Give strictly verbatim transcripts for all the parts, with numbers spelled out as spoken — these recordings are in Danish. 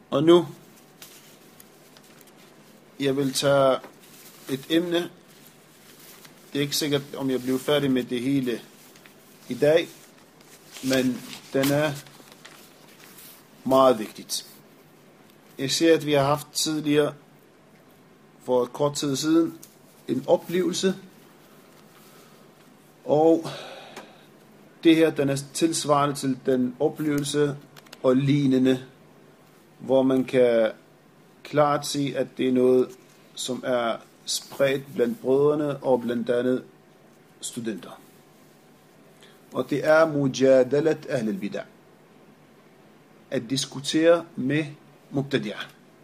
Og nu, jeg vil tage et emne. Det er ikke sikkert, om jeg bliver færdig med det hele i dag, men den er meget vigtigt. Jeg ser, at vi har haft tidligere, for et kort tid siden, en oplevelse, og det her, den er tilsvarende til den oplevelse og lignende, hvor man kan klart se, at det er noget, som er spredt blandt brødrene og blandt andet studenter. Og det er mujadalat ahl al-bid'ah. At diskutere med mubtadi'ah.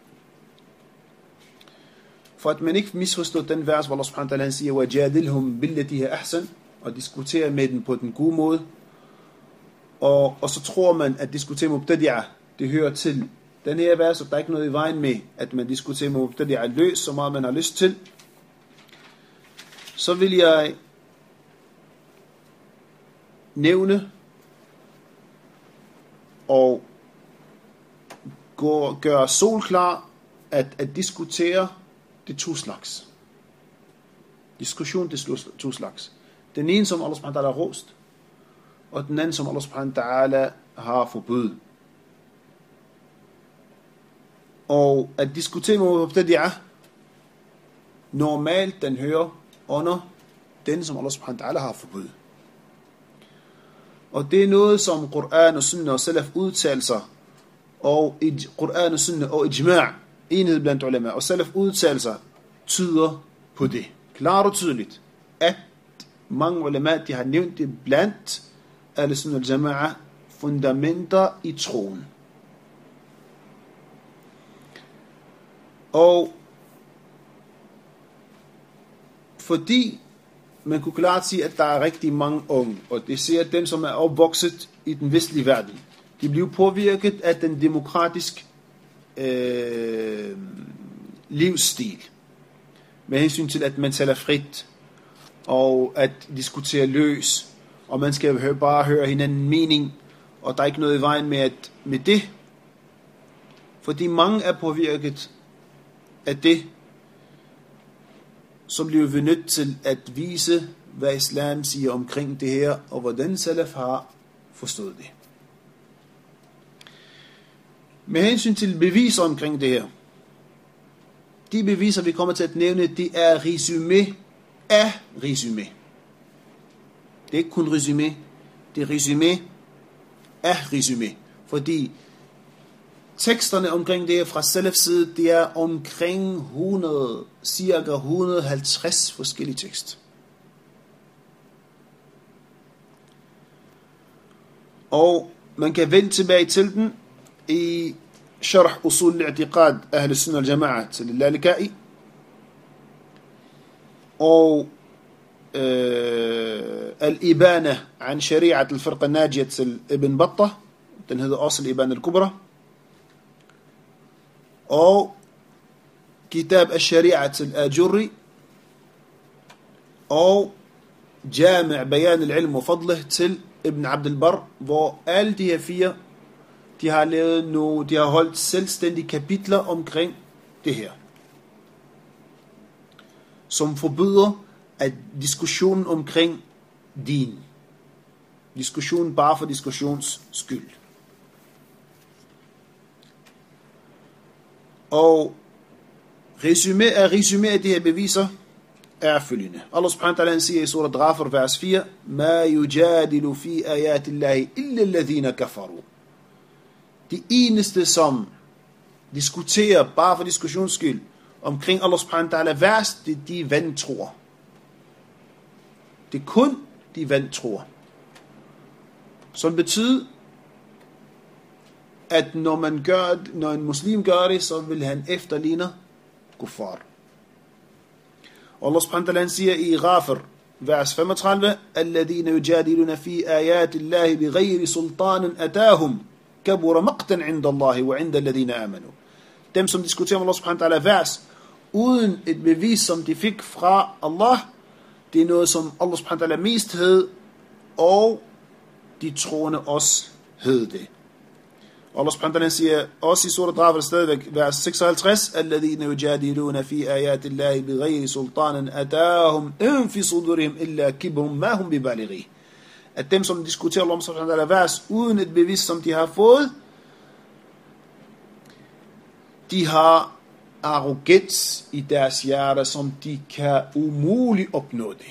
For at man ikke misforstår den vers, hvor Allah subhanahu wa ta'ala siger, وَجَادِلْهُمْ بِالَّتِي هِيَ أَحْسَنُ, og diskutere med den på den gode måde. Og, og så tror man, at diskutere med mubtadi'ah, det hører til den her vers, og der er ikke noget i vejen med, at man diskuterer med mubtadi'ah løs, så meget man har lyst til. Så vil jeg nævne og gå, gøre solklar, at, at diskutere det to slags. Diskussion det to slags. Den ene, som Allah subhanahu wa ta'ala har rost, og den anden, som Allah subhanahu wa ta'ala har forbudt. Og at diskutere med mubtadi'ah, normalt den hører under den, som Allah subhanahu wa ta'ala har forbudt. Og det er noget, som Qur'an og Sunnah og Salaf udtalelser, og Qur'an og Sunnah og Ijma' enhed blandt ulema og Salaf udtalelser, tyder på det. Klart og tydeligt, at mange ulema, de har nævnt det blandt Ahl Sunnah og Jama'a fundamenter i troen. Og fordi man kunne klart sige, at der er rigtig mange unge, og det ser dem, som er opvokset i den vestlige verden, de bliver påvirket af den demokratiske øh, livsstil, med hensyn til, at man taler frit, og at diskutere løs, og man skal høre, bare høre hinanden mening, og der er ikke noget i vejen med, at, med det, fordi mange er påvirket af det, så bliver vi nødt til at vise, hvad islam siger omkring det her, og hvordan salaf har forstået det. Med hensyn til beviser omkring det her, de beviser, vi kommer til at nævne, det er resumé af resumé. Det er ikke kun resumé, det er resumé af resumé. Fordi teksterne omkring det her fra salafs side, det er omkring hundrede, cirka et hundrede og halvtreds forskellige tekster. Og man kan vende tilbage til den i Sharh Usul al-I'tiqad Ahl Sunnah al-Jama'a til al-Lalaka'i, og øh, al-Ibana an Shari'at al-Firqa al-Najiyah til Ibn Battah, den hedder også al-Ibana al-Kubra, og Kitab al-Shari'a til Ajurri, og Jami' Bayan al-Ilm og Fadlih til Ibn Abd al-Barr, hvor alle de her fire, de har lavet nogle, de har holdt selvstændige kapitler omkring det her, som forbyder at diskussionen omkring din, diskussionen bare for diskussions skyld. Og resumé af resumé af de her beviser er følgende. Allah subhanahu wa ta'ala siger i surat Ghafir vers fire, Ma yujadilu fi ayatillahi illa alladhina kafaru. De eneste, som diskuterer bare for diskussions skyld omkring Allah subhanahu wa ta'ala vers, det er de vantroer. Det er kun de vantroer. Som betyder, at når man gør, når en muslim gør det, så vil han efterligne kuffar. Allah subhanahu wa ta'ala siger i Ghafir vers femogtredive, alladhina yujadiluna fi ayati Allahi bighayri sultanin atahum kabura maqtan 'inda Allahi wa 'inda alladhina amanu. Dem som diskuterer med Allah subhanahu wa ta'ala vers uden et bevis som de fik fra Allah, det er noget som Allah subhanahu wa ta'ala mest hed, og de troende også hed det. Allah subhanahu wa ta'ala siger også i surat Ghafir stadigvæk, vers seksoghalvtreds, alladhina yujadiluna fi ayati Allahi bighayri sultanin atahum in fi sudurihim illa kibrum ma hum bibalighi. At dem, som diskuterer Allah subhanahu wa ta'ala vers uden et bevis, som de har fået, de har arrogens i deres hjerter, som de kan umuligt opnå det.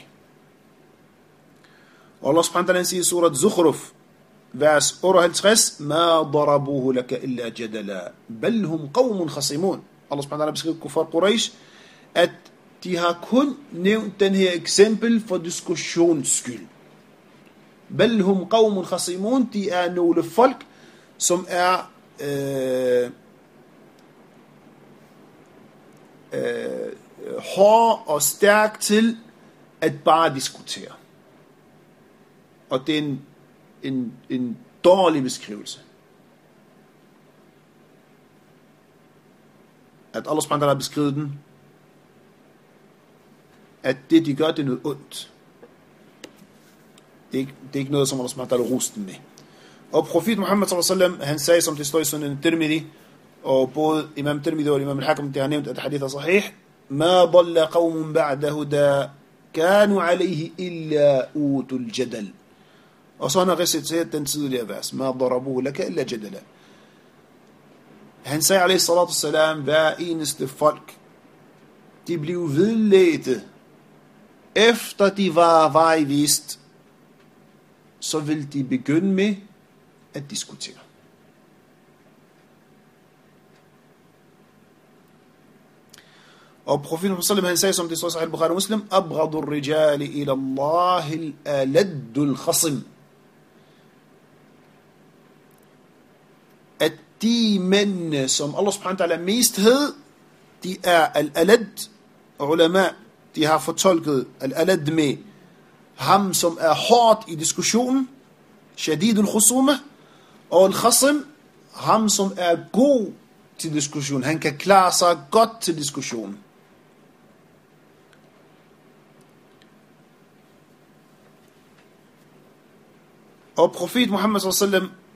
Allah subhanahu wa ta'ala siger i surat Zukhruf, vers otteoghalvtreds, ma darabuhu laka illa jadala, bal hum qawmun khasimun. Allah subhanahu wa ta'ala beskriver kuffar Quraysh, at de har kun nævnt den her eksempel for diskussions skyld. Bal hum qawmun khasimun, de er nogle folk, som er øh, øh, hård og stærk til at bare diskutere. Og det er en, en, en dårlig beskrivelse. At Allah subhanahu wa ta'ala har beskrevet den, at det de gør, det er noget ondt. Det er ikke, det er ikke noget, som Allah subhanahu wa ta'ala roste med. Og profet Muhammad sallallahu alaihi wasallam, han sagde, som det står i Sunan Tirmidhi, og både Imam Tirmidhi og Imam al-Hakim, de har nævnt, at hadith er sahih, ma dalla qawmun ba'da huda, kanu alayhi illa utul jadal. Og så han har reciteret den tidligere vers, ma darabuhu laka illa jadala. Han sagde, alayhi salatu wassalam, hver eneste folk, de blev vedledte, efter de var vejvist, så vil de begynde med at diskutere. Og profeten sallallahu han sagde, som det står i Sahih Bukhari og Muslim, abghadu ar-rijali ila Allah al-aladdu al-khasim. At de mænd, som Allah subhanahu wa ta'ala mest hed, de er al-alad. Ulama, de har fortolket al-alad med ham, som er hårdt i diskussionen, shadid al-khusuma, og al-khasim, ham, som er god til diskussion. Han kan klare sig godt til diskussion. Og profet Muhammad sallallahu alaihi wasallam,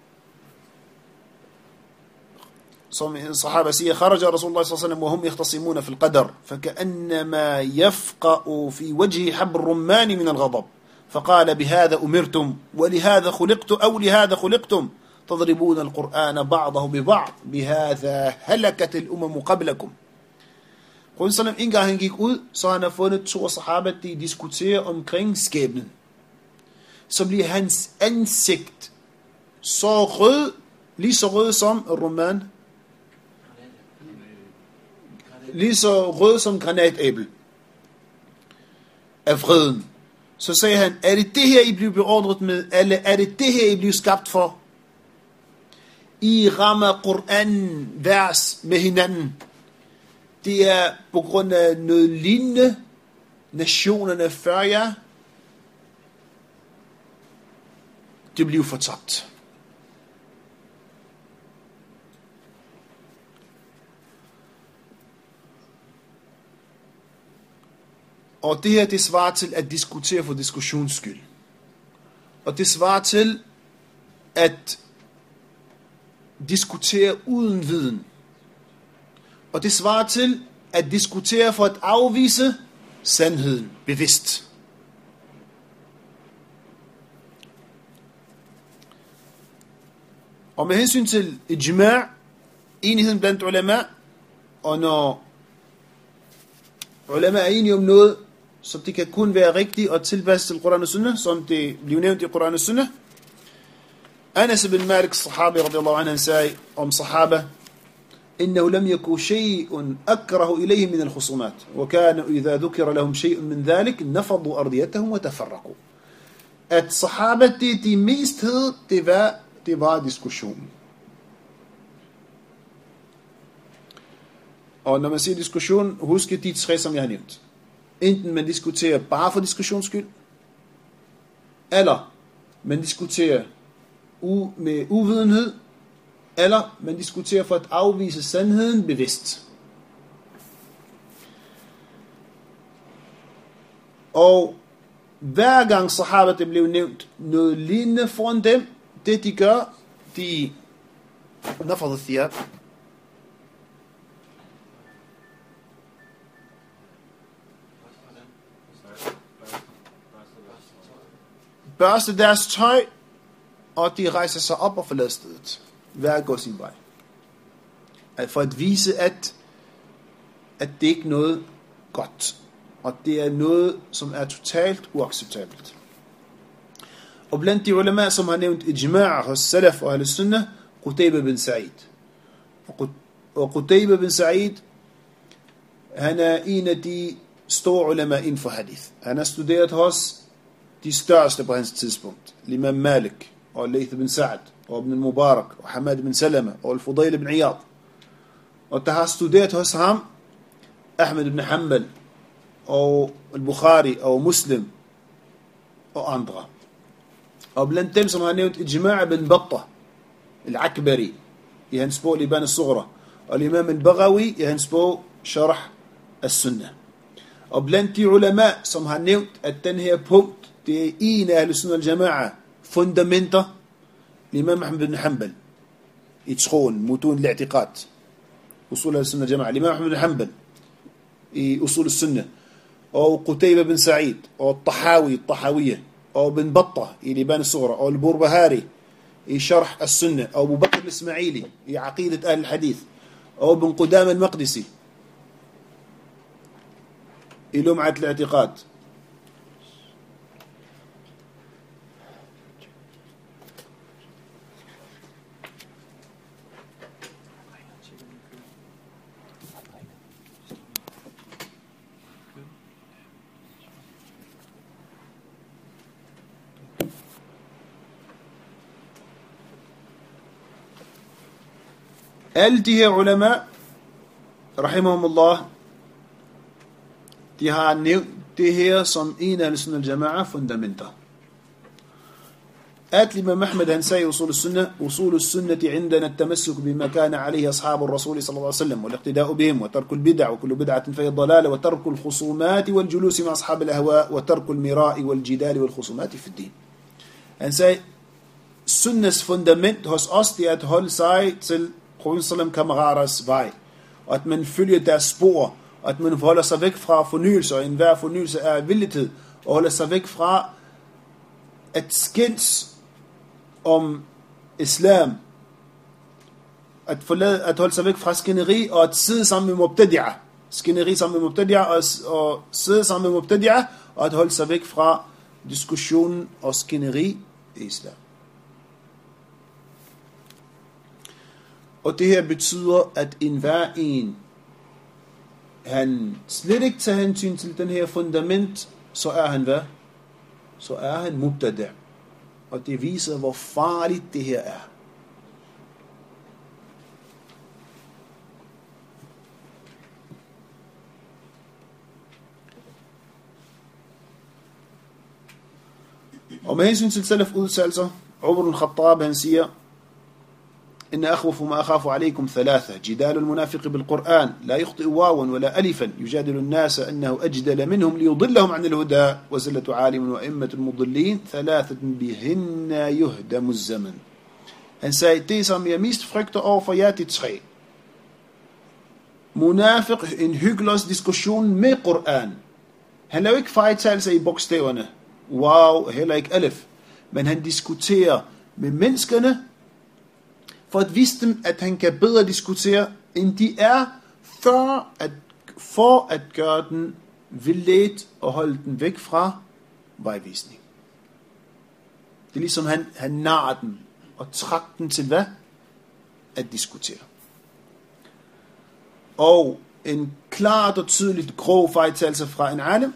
som en sahaba siger, kharaja Rasulullah sallallahu alaihi wasallam wa hum yahtasimuna fi al-qadar, فكأنما يفقأ في وجه حب الرمان من الغضب فقال بهذا أمرتم ولهذا خلقت أو لهذا خلقتم تضربون القرآن بعضه ببعض بهذا هلكت الأمم قبلكم. Profet sallam, en gang han gik ud, så han har fundet to sahaber, de diskuterer omkring skæbnen. Så bliver hans ansigt så rød, lige så rød som roman, lige så rød som granatæble af vreden. Så sagde han, er det det her, I blev beordret med, eller er det det her, I blev skabt for? I rammer Koranen vers med hinanden. Det er på grund af noget lignende nationerne før jer. Det blev fortabt. Og det her, det svarer til at diskutere for diskussions skyld. Og det svarer til at diskutere uden viden. Og det svarer til at diskutere for at afvise sandheden bevidst. Og med hensyn til ijma', enigheden blandt ulama, og når ulama er enige om noget, så det kan kun være rigtigt og tilpasset til Quran og Sunnah, som det bliver nævnt i Quran og Sunnah. Anas ibn Malik, sahabi radiyallahu anhu, han sagde om sahaba, إنه لم يكن شيء أكره إليه من الخصومات وكان إذا ذكر لهم شيء من ذلك نفضوا أرضيتهم وتفرقوا. At sahabat, det de mest hed, det var, det var diskussionen. Og når man siger diskussion, husk de tre, som jeg har nævnt. Enten man diskuterer bare for diskussions skyld, eller man diskuterer u- med uvidenhed, eller man diskuterer for at afvise sandheden bevidst. Og hver gang sahaba det blev nævnt noget lignende foran dem, det de gør, de نفض الثياب. Børste deres tøj, og de rejser sig op og forlader stedet. Hver går sin vej. For at vise, at, at det ikke er noget godt. Og det er noget, som er totalt uacceptabelt. Og blandt de ulema, som har nævnt ijma' hos Salaf og Ahl-Sunnah, Qutayba bin Sa'id. Og Qutayba bin Sa'id, han er en af de store ulema inden for hadith. Han har studeret hos de største på hans tidspunkt. Imam Malik, og Layth bin Sa'd, og Ibn Mubarak, og Hamad bin Salama, og Al-Fudayl bin Iyad. Og der har studeret hos ham Ahmed ibn Hanbal, og Al-Bukhari, og Muslim, og andre. Og blandt dem, som har nævnt Ijma' bin Battah, Al-Akbari, i hans bog Liban al-Sughra, og Imam al-Baghawi, i hans bog Sharh al-Sunnah. Og blandt de ulema, som har nævnt, at den her punkt, det er en af Ahl-Sunnah al-Jama'a fundamenter, Imam Ahmed bin Hanbal, i troen, mutun al-i'tiqad, usul al-Sunnah al-Jama'a, Imam Ahmed bin Hanbal, i usul al-Sunnah, og Qutayba bin Sa'id, og Tahawi, Tahawiyya, og bin Battah, i Liban al-Sughra, og al-Burbahari, i Sharh al-Sunnah, og Abu Bakr al-Ismaili, i Aqidat al-Hadith, og Ibn Qudam al-Maqdisi, i Lum'at al-i'tiqad. Alle de her ulema, rahimahumullah, de har nævnt det her som en af Ahl-Sunnah al-Jama'a fundamenter. At Imam Ahmed han sagde i usul al-Sunnah, usul al-Sunnah عندنا التمسك بما كان عليه أصحاب الرسول صلى الله عليه وسلم والاقتداء بهم وترك البدع وكل بدعة فهي ضلالة وترك الخصومات والجلوس مع أصحاب الأهواء وترك المراء والجدال والخصومات في الدين. Han sagde, Sunnas fundament hos os, det er at holde sig til Profeten kammeraters vej, og at man følger deres spor, og at man holder sig væk fra fornyelse, og enhver fornyelse er villighed, og holder sig væk fra at skændes om islam, at, forlade, at holde sig væk fra skænderi, og at sidde sammen med mubtadi'a, skænderi sammen med mubtadi'a, og, og sidde sammen med mubtadi'a, og at holde sig væk fra diskussionen og skænderi i islam. Og det her betyder, at enhver en, han slet ikke tager hensyn til den her fundament, så er han hvad? Så er han mubtada'. Og det viser, hvor farligt det her er. Og med hensyn til salaf udtalelser, Umar al-Khattab han siger, إن أخوف ما أخاف عليكم ثلاثة جدال المنافق بالقرآن لا يخطئ واوا ولا ألفا يجادل الناس أنه أجدل منهم ليضلهم عن الهدى وزلة عالم وإمة المضلين ثلاثة بهن يهدم الزمن. Han sagde, det som jeg mest frygter over for jer, de tre. Munafiq, en hyggeløs diskussion med Qur'an. Han laver ikke fejltagelser i bogstaverne, wow, heller ikke alif, men han diskuterer med menneskerne, for at vise dem, at han kan bedre diskutere, end de er, for at, for at gøre den vildledt og holde den væk fra vejvisning. Det er ligesom, han, han narrer den og trak den til hvad? At diskutere. Og en klart og tydeligt grov fejltagelse fra en alim,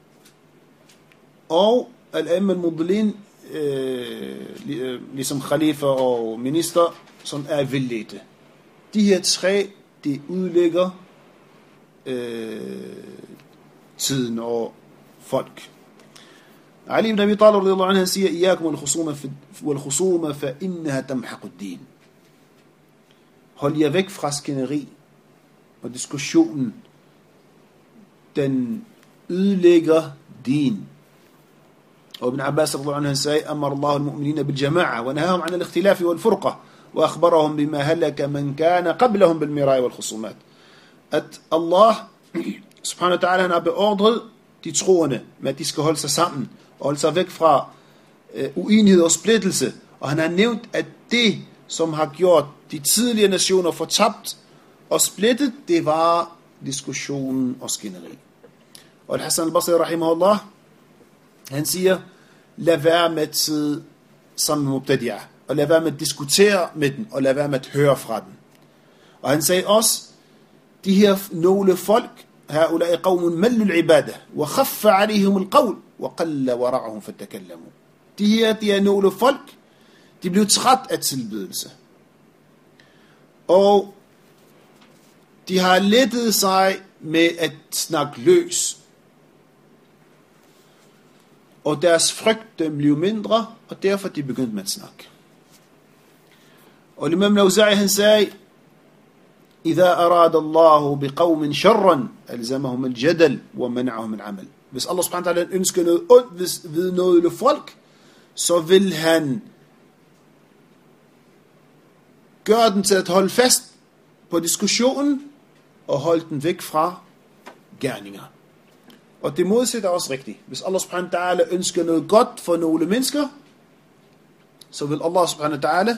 og al-Imam al-Mudlin, øh, ligesom khalifa og minister, som er vildledte. De her tre, de udlægger øh, tiden og folk. Ali ibn Abi Talib radiyallahu anhu siger, iyakum wal-khusuma fa innaha tamhaqu ad-din. Hold jer væk fra skænderi og diskussionen. Den ødelægger din. Og Ibn Abbas radiyallahu anhu sagde, amar Allah al-mu'minina bil-jama'a wa nahahum 'an al-ikhtilaf wal-furqa وأخبرهم بما هلك من كان قبلهم بالمراء والخصومات. At Allah subhanahu wa ta'ala, han har beordret de troende med, at de skal holde sig sammen og holde sig væk fra øh, uenighed og splittelse. Og han har nævnt, at det, som har gjort de tidligere nationer fortabt og splittet, det var diskussionen og skænderi. Og Hassan al-Basri rahimahullah, han siger, lad være med at sidde sammen med Mubtadi'ah, og lad være med at diskutere med den, og lad være med at høre fra den. Og han sagde også, de her nogle folk, هؤلاء قوم ملوا العبادة وخف عليهم القول وقل ورعهم فتكلموا. De her, de er nogle folk, de blev træt af tilbedelse. Og de har lettet sig med at snakke løs. Og deres frygt blev mindre, og derfor de begyndte med at snakke. Og Imam al-Awza'i, han sagde, إذا أراد الله بقوم شرا ألزمهم الجدل ومنعهم العمل. Hvis Allah subhanahu wa ta'ala ønsker noget ondt ved noget folk, så vil han gøre den til at holde fast på diskussionen og holde den væk fra gerninger. Og det modsætter også rigtigt. Hvis Allah subhanahu wa ta'ala ønsker noget godt for nogle mennesker, så vil Allah subhanahu wa ta'ala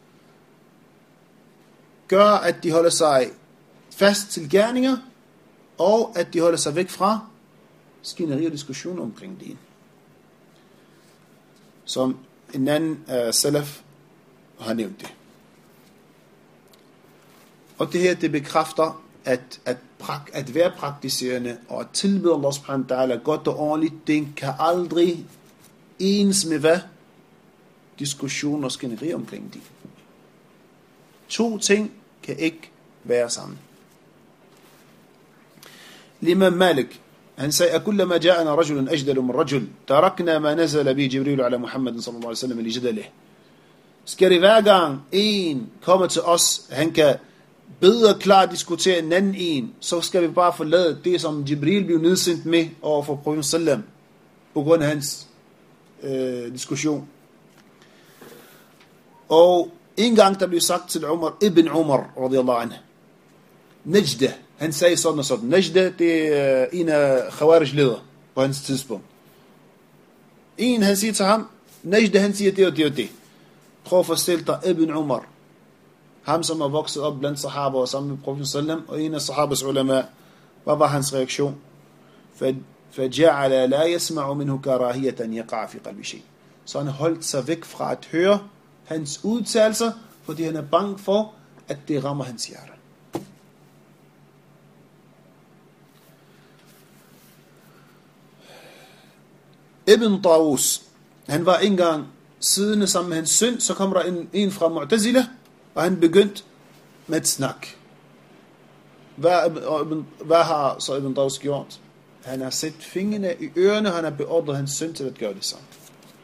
gør, at de holder sig fast til gerninger, og at de holder sig væk fra skænderi og diskussion omkring det. Som en anden uh, salaf har nævnt det. Og det her, det bekræfter, at, at, at være praktiserende og at tilbede Allah subhanahu wa ta'ala godt og ordentligt, det kan aldrig ens med hvad? Diskussion og skænderi omkring det. To ting kan ikke være sammen. Imam Malik, han sagde, kullama ja'ana rajulun ajdalu min rajul, tarakna ma nazala bi Jibril ala Muhammad sallallahu alaihi wasallam li jadalih. Skal det hver gang en kommer til os, han kan bedre klart diskutere en anden en, så skal vi bare forlade det, som Jibril blev nedsendt med over for Profeten sallam, på grund af hans øh, diskussion. Og en gang der blev sagt til Umar, Ibn Umar, radiyallahu anhu, Najda, han sagde sådan og sådan. Najda, det er en af Khawarij-ledere på hans tidspunkt. En, han siger til ham, Najda, han siger det og det og det. Prøv at forestille dig Ibn Umar, ham som er vokset op blandt sahaba og sammen med Profeten sallam, og en af sahabas ulama, hvad var hans reaktion? فَجَعَلَ لَا يَسْمَعُ مِنْهُ كَرَاهِيَةً يَقَعَ فِي قَلْبِ شَيْءٍ. Så han holdt sig væk fra at høre hans udtalelser, fordi han er bange for, at det rammer hans hjerte. Ibn Tawus, han var engang siddende sammen med hans søn, så kom der en, en fra Mu'tazila, og han begyndte med et snak. Hvad, hvad har så Ibn Tawus gjort? Han har sat fingrene i ørerne, og han har beordret hans søn til at gøre det samme.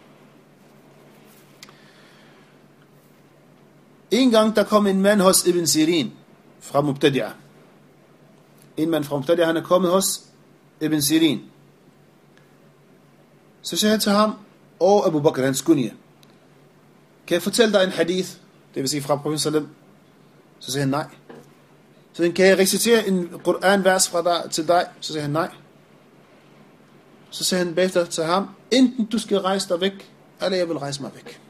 En gang der kom en mand hos Ibn Sirin fra Mubtadi'ah. En mand fra Mubtadi'ah, han er kommet hos Ibn Sirin. Så sagde han til ham, og Abu Bakr, hans kunje, kan jeg fortælle dig en hadith, det vil sige fra Profeten sallam? Så sagde han nej. Så sagde, kan jeg recitere en Quran-vers fra dig, til dig? Så sagde han nej. Så sagde han bagefter til ham, enten du skal rejse dig væk, eller jeg vil rejse mig væk.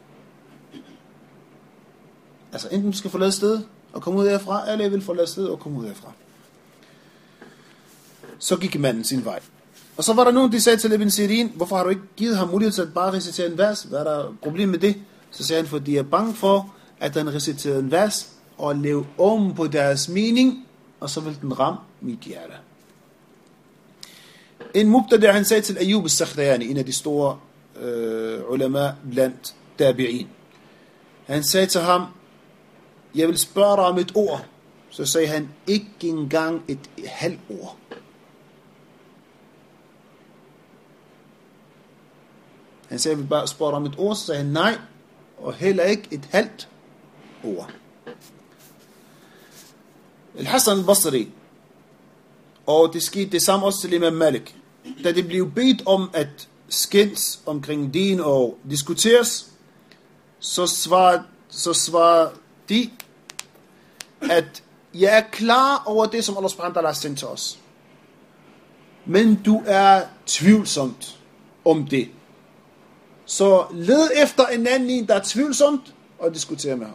Altså enten du skal forlade stedet og komme ud herfra, eller jeg vil forlade stedet og komme ud herfra. Så gik manden sin vej. Og så var der nogen, de sagde til Ibn Sirin, hvorfor har du ikke givet ham mulighed til at bare recitere en vers? Hvad er der problem med det? Så sagde han, fordi jeg er bange for, at han reciterede en vers og leve om på deres mening, og så vil den ramme mit hjerte. En mubtada, han sagde til Ayyub al-Sakhtiyani, en af de store øh, ulama blandt tabi'in. Han sagde til ham, jeg vil spørge dig om et ord. Så sagde han, ikke engang et halvt ord. Han sagde, jeg vil bare spørge dig om et ord. Så sagde han, nej, og heller ikke et halvt ord. Al-Hassan al-Basri, og det skete det samme også til Imam Malik. Da det blev bedt om at skændes omkring din og diskuteres, så svarede så svar fordi, at jeg er klar over det, som Allah subhanahu wa ta'ala har sendt til os. Men du er tvivlsomt om det. Så led efter en anden en, der er tvivlsomt, og diskutere med ham.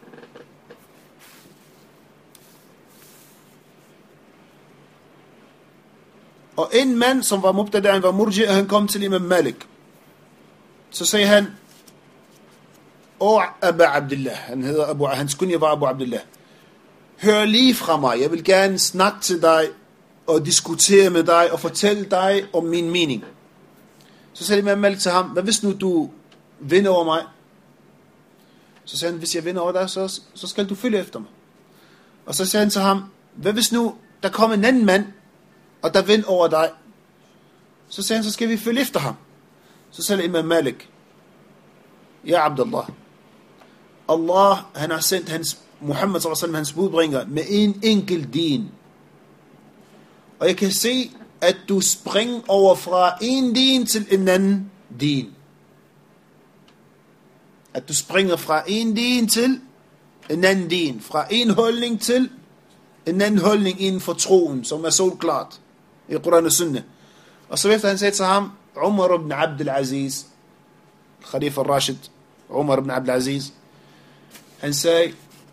Og en mand, som var mubtada, han var murji, han kom til Imam Malik. Så sagde han, Åh, Abu Abdullah, han hedder Abu, hans kunje var Abu Abdullah. Hør lige fra mig, jeg vil gerne snakke til dig, og diskutere med dig, og fortælle dig om min mening. Så sagde Imam Malik til ham, hvad hvis nu du vinder over mig? Så sagde han, hvis jeg vinder over dig, så, så skal du følge efter mig. Og så sagde han til ham, hvad hvis nu der kommer en anden mand, og der vinder over dig? Så sagde han, så skal vi følge efter ham. Så sagde Imam Malik, ja Abdullah, Allah, han har sendt hans, Muhammad sallallahu alaihi wasallam, hans budbringer, med en enkelt din. Og jeg kan se, at du springer over fra en din til en anden din. At du springer fra en din til en anden din. Fra en holdning til en anden holdning inden for troen, som er solklart i Quran og Sunnah. Og så efter han sagde til ham, Umar ibn Abdul Aziz, Khalifa al-Rashid, Umar ibn Abdul Aziz, han sagde,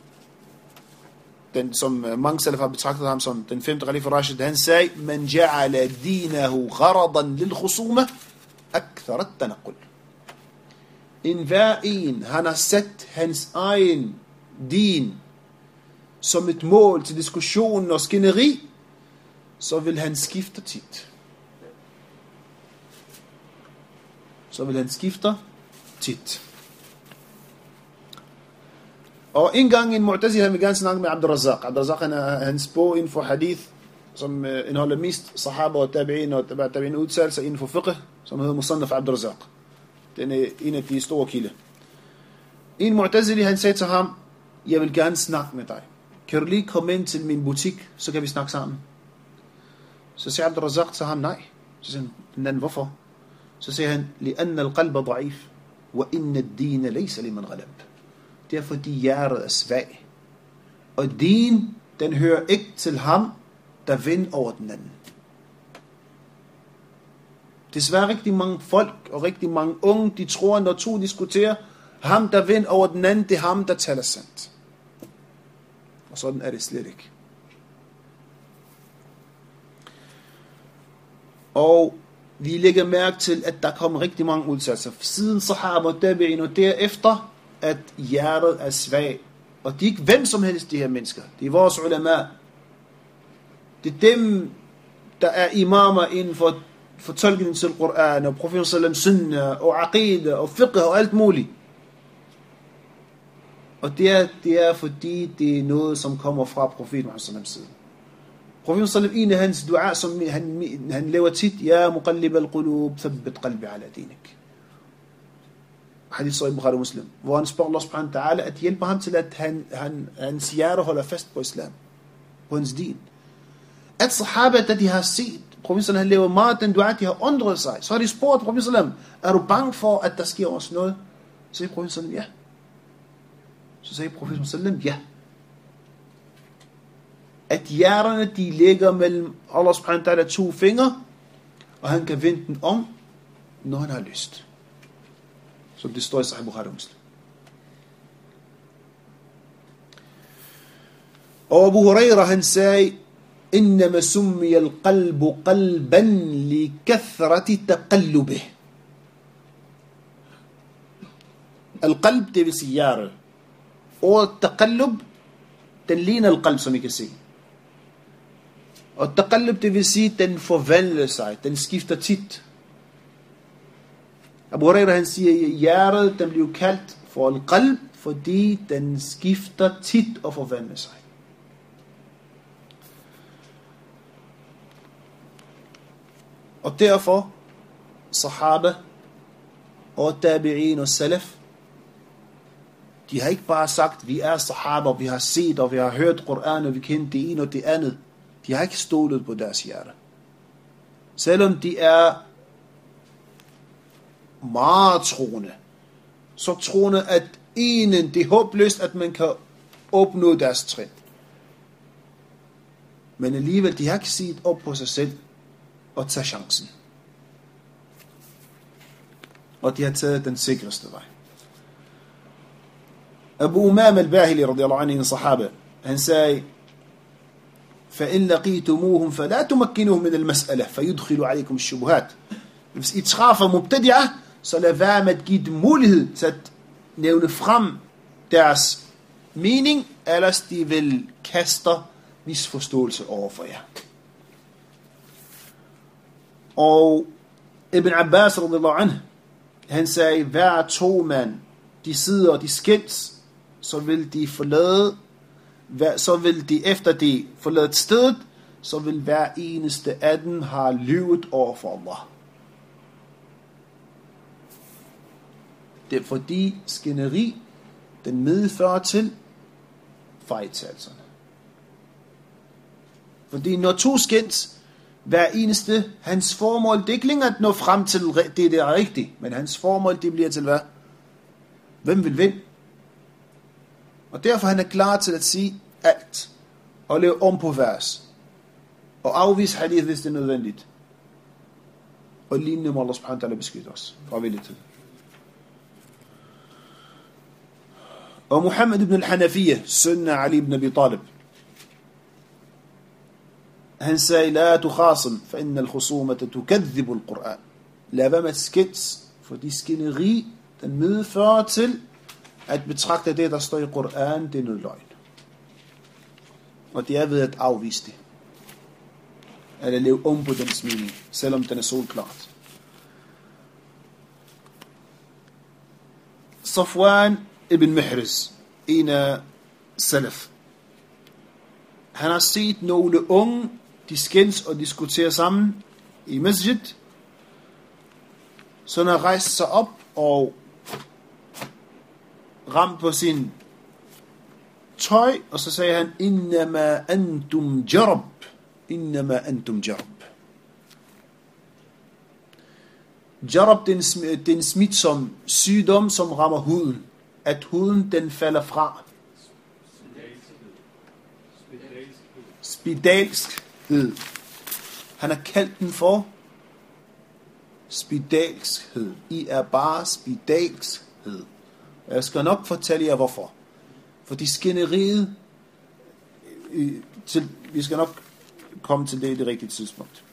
den som mange salaf har betragtet ham som den femte Khalifa al-Rashid, han sagde, man ja'ala dinahu gharadan lil khusuma akthar at-tanaqul. En hver en, han har sat hans egen din som et mål til diskussionen og skænderi, så vil han skifte tit. Så vil han skifte tit. Og en gang en mu'tazili, han vil gerne snakke med Abd al-Razzaq. Abd al-Razzaq, han er hans bog inden for hadith, som indeholder mest sahaba og tabi'in og tabi'in udtalelser inden for fiqh, som hedder Musannaf Abd al-Razzaq. Den er en af de store kilder. En mu'tazili, han sagde til ham, jeg vil gerne snakke med dig. Kan du lige komme ind til min butik, så kan vi snakke sammen. Så siger Abd al-Razzaq til ham, nej. Så siger han, hvorfor? Så siger han, لأن القلب ضعيف وإن الدين ليس لمن غلب. Det er fordi hjertet er svag. Og din, den hører ikke til ham, der vinder over den anden. Desværre rigtig mange folk og rigtig mange unge, de tror, når to diskuterer, ham der vinder over den anden, det er ham, der taler sandt. Og sådan er det slet ikke. Og vi lægger mærke til, at der kommer rigtig mange udsatser. Siden sahaba og tabi'in og derefter, at hjertet er svag. Og de er ikke hvem som helst, de her mennesker. Det er vores ulama. Det er dem, der er imamer inden for fortolkningen til Koran, og profeten sallam sunnah, og aqida, og fiqh, og alt muligt. Og det er, det er fordi, det er noget, som kommer fra profeten sallam siden. Profeten sallam, en af hans dua, som han, han laver tit, ja muqallib al-qulub, thabbit qalbi ala dinik. Hadith Sahih Bukhari Muslim, hvor han spørger Allah subhanahu wa ta'ala, at hjælpe ham til, at han, han, hans hjerte holder fast på islam, på hans din. At sahaba, da de har set profeten sallam, han laver meget den dua, de har undret sig, så har de spurgt profeten sallam, er du bange for, at der sker også noget? Så siger profeten sallam, ja. Så sagde profeten sallam, ja. At hjerterne, de ligger mellem Allah subhanahu wa ta'ala to fingre, og han kan vende den om, når han har lyst. Som det står i Sahih Bukhari Muslim. Og Abu Huraira, han sagde, إنما سمي القلب قلبا لكثرة تقلبه. القلب, det vil sige hjerte. Og taqallub, den ligner القلب, som I kan se. Og taqallub, det vil sige, den forvandler sig, den skifter tit. Abu Huraira, han siger, hjertet, den bliver kaldt for al-qalb, fordi den skifter tit og forvandler sig. Og derfor, sahaba og tabi'in og salaf, de har ikke bare sagt, vi er sahaba, vi har set og vi har hørt Koran, og vi kender det ene og det andet. De har ikke stolet på deres hjerte. Selvom de er meget troende, så troende, at enen, det er håbløst, at man kan opnå deres trin. Men alligevel, de har ikke set op på sig selv og tage chancen. Og de har taget den sikreste vej. Abu Umam al-Bahili radiyallahu anhu, en sahaba, han sagde, فَإِنْ لَقِيتُمُوهُمْ فَلَا تُمَكِّنُوهُمْ مِنَ الْمَسْأَلَةِ فَيُدْخِلُوا عَلَيْكُمْ الشُّبُهَاتِ. Hvis I træffer mubtadi'ah, så lad være med at give dem mulighed til at nævne frem deres mening, ellers de vil kaste misforståelse over for jer. Og Ibn Abbas radiyallahu anhu, han sagde, hver to mand, de sidder og de skændes, så vil de forlade, så vil de efter de forlade stedet, så vil hver eneste af dem have lyvet over for Allah. Det er fordi skænderi, den medfører til fejltagelserne. Fordi når to skændes, hver eneste, hans formål, det er ikke længere at nå frem til det, der er rigtigt, men hans formål, det bliver til hvad? Hvem vil vinde? Og derfor han er klar til at sige alt, og lave om på vers, og afvise hadith, hvis det er nødvendigt. Og lignende må Allah subhanahu wa ta'ala beskytte os fra villighed. Og Muhammad ibn al-Hanafiyyah, søn af Ali ibn Abi Talib, han sagde, la tukhasim, fa inna al-khusumata tukadhibu al-Qur'an. Lad være med at skændes, fordi skænderi, den medfører til at betragte det, der står i Qur'an, det er noget løgn. Og det er ved at afvise det. Eller leve om på dens mening, selvom den er solklart. Safwan ibn Mihriz, en af salaf, han har set nogle unge, de skændes og diskuterer sammen i masjid, så han har rejst sig op og ramt på sin tøj, og så sagde han, innama antum jarab, innama antum jarab. Jarab, det er en smitsom sygdom, som rammer huden, at huden den falder fra. Spedalskhed. Han har kaldt den for spedalskhed. I er bare spedalskhed. Jeg skal nok fortælle jer hvorfor. Fordi skænderiet, til, vi skal nok komme til det i det rigtige tidspunkt.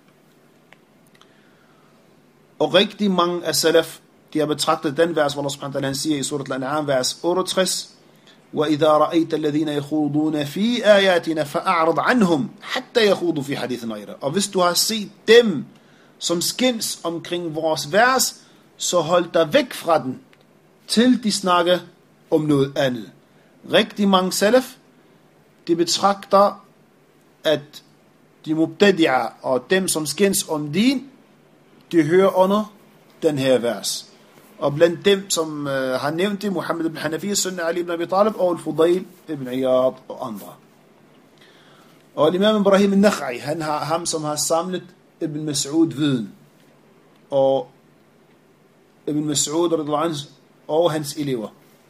Og rigtig mange af salaf, de har betragtet den vers, hvor Allah subhanahu wa ta'ala siger i surat al-An'am, vers otteogtres, وَإِذَا رَأَيْتَ الَّذِينَ يَخُوضُونَ فِي آيَاتِنَا فَأَعْرِضْ عَنْهُمْ حَتَّى يَخُوضُوا فِي حَدِيثٍ غَيْرِهِ. Og hvis du har set dem, som skændes omkring vores vers, så hold dig væk fra den, til de snakker om noget andet. Rigtig mange salaf, de betragter, at de mubtadi'ah og dem, som skændes om din, de hører under den her vers. Og blandt dem, som uh, har nævnt det, Muhammad ibn Hanafiyyah, søn af Ali ibn Abi Talib, og al-Fudail ibn Iyad og andre. Og imam Ibrahim al-Nakhai, han har ham, som har samlet Ibn Mas'ud viden. Og Ibn Mas'ud radhiyallahu anhu og hans elever.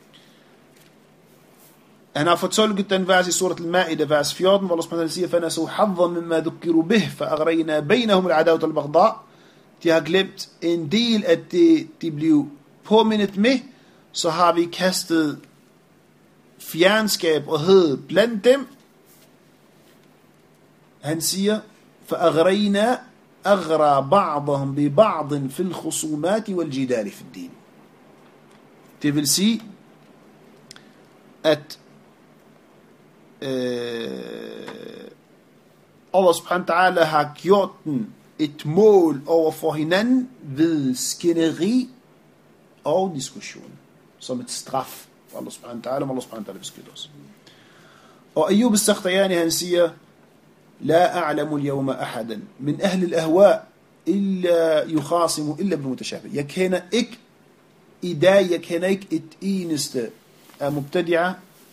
Han har fortolket den vers i surat al-Ma'idah, vers fjorten, hvor Allah subhanahu wa ta'ala siger, فَنَسُوا حَظًّا مِمَّا ذُكِّرُوا بِهِ فَأَغْرَيْنَا بَيْنَهُمُ الْعَدَاوَةَ وَالْبَغْضَاءَ. De har glemt en del af det, de blev påmindet med, så har vi kastet fjernskab og had blandt dem. Han siger, فَأَغْرَيْنَا أَغْرَى بَعْضَهُمْ بِبَعْضٍ فِي الْخُصُومَاتِ وَالْجِدَالِ فِي الدِّينِ. Det vil sige, at øh, Allah subhanahu wa ta'ala har gjort den et mål over for hinanden ved skænderi og diskussion, som et straf for Allah subhanahu wa ta'ala, og Allah subhanahu wa ta'ala beskytter os. Og Ayyub al-Sakhtiyani, han siger, لا أعلم اليوم أحدا من أهل الأهواء إلا يخاصم إلا بالمتشابه. Jeg kender ikke i dag, jeg kender ikke et eneste af mubtadi'ah,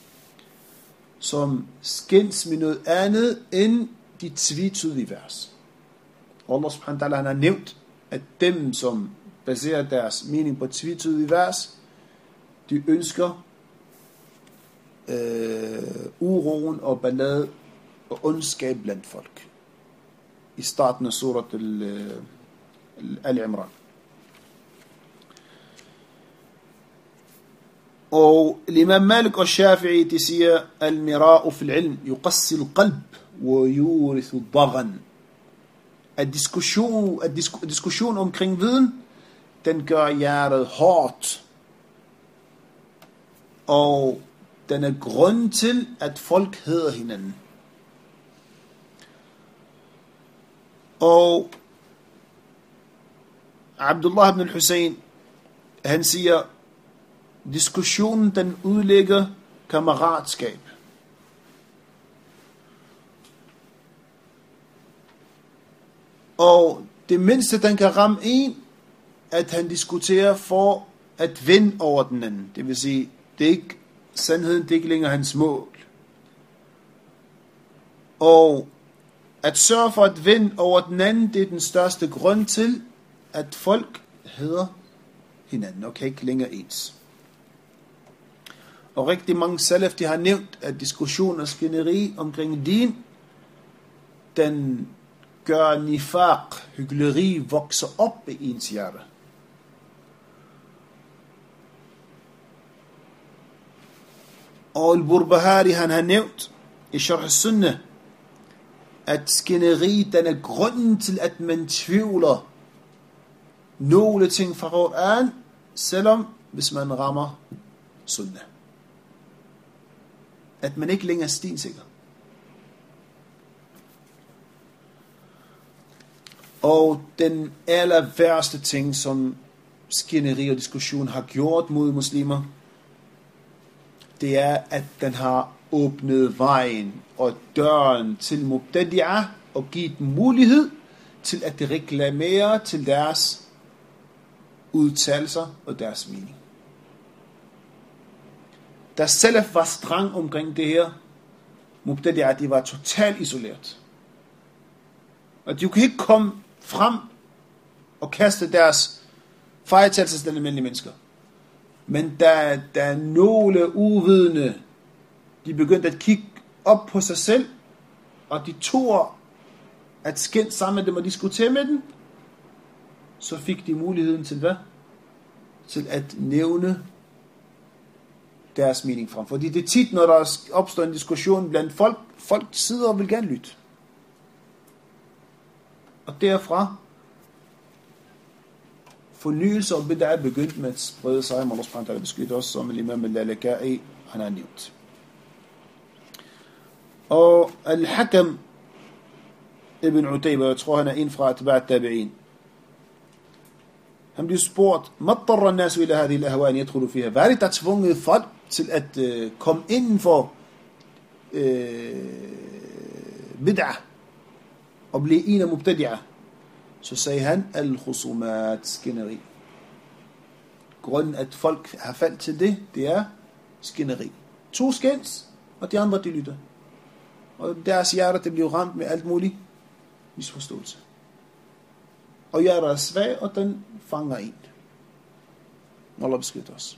som skændes med noget andet end de tvetydige vers. Allah subhanahu wa ta'ala, han har nævnt, at dem, som baserer deres mening på tvetydige vers, de ønsker øh, uroen og ballade og ondskab blandt folk. I starten af surat Al-Imran. Og l'imam Malik og Shafi'i, de siger, al-mira'u fil ilm yuqassi al-qalb wa yurithu ad-daghan. At diskussion, at disk, diskussion omkring viden, den gør hjertet hårdt. Og den er grund til, at folk hader hinanden. Og Abdullah ibn al-Hussein, han siger, diskussionen den udlægger kammeratskab. Og det mindste den kan ramme en, at han diskuterer for at vinde over den anden. Det vil sige, det er ikke sandheden, det er ikke længere hans mål. Og at sørge for at vinde over den anden, det er den største grund til, at folk hader hinanden og kan ikke længere ens. Og rigtig mange salaf, de har nævnt, at diskussion og skænderi omkring din, den gør nifaq, hykleri, vokser op i ens hjerte. Og al-Burbahari, han har nævnt i Sharh al-Sunnah, at skænderi, den er grunden til, at man tvivler nogle ting fra Koran, selvom hvis man rammer Sunnah. At man ikke længere er stensikker. Og den aller værste ting, som skænderi og diskussion har gjort mod muslimer, det er, at den har åbnet vejen og døren til mubtadi'ah og givet mulighed til at reklamere til deres udtalelser og deres mening. Da salaf var streng omkring det her, mubtadi'ah, de var totalt isoleret. Og de kunne ikke komme frem og kaste deres fejltagelser til den almindelige mennesker. Men da, da nogle uvidende, de begyndte at kigge op på sig selv, og de tog at skænde sammen med dem og diskutere med dem, så fik de muligheden til hvad? Til at nævne deres mening frem. Fordi det er tit, når der opstår en diskussion blandt folk, folk sidder og vil gerne lytte. Og derfra fornyelse og bid'ah begyndt med at sprede sig, og Allah subhanahu wa ta'ala beskytter os, som imam al-Lalaka'i, han har nævnt. Og al-Hakam ibn Utayba, jeg tror han er en fra atba' tabi'in, han bliver spurgt, مَطَّرَ النَّاسُ إِلَى هَذِهِ الْأَهْوَانِ يَدْخُلُ فِيهَا. Hvad er det, der tvunget folk til at uh, komme inden for uh, bid'ah og blive en af mubtadi'ah? Så sagde han, al-khusumat, skænderi. Grunden, at folk har faldt til det, det er skænderi. To skænds, og de andre, de lytter. Og deres hjerter, det bliver ramt med alt muligt misforståelse. Og hjertet er svag, og den fanger en. Allah beskytter os.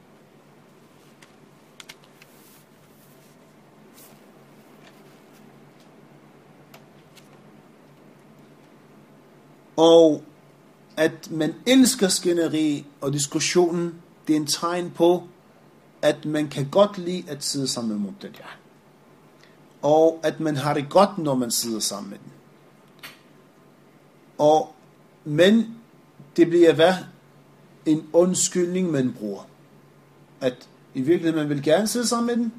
Og at man elsker skænderi og diskussionen, det er en tegn på, at man kan godt lide at sidde sammen med mubtadi'ah. Og at man har det godt, når man sidder sammen med den. Og, men det bliver hvad? En undskyldning, man bruger. At i virkeligheden, man vil gerne sidde sammen med den.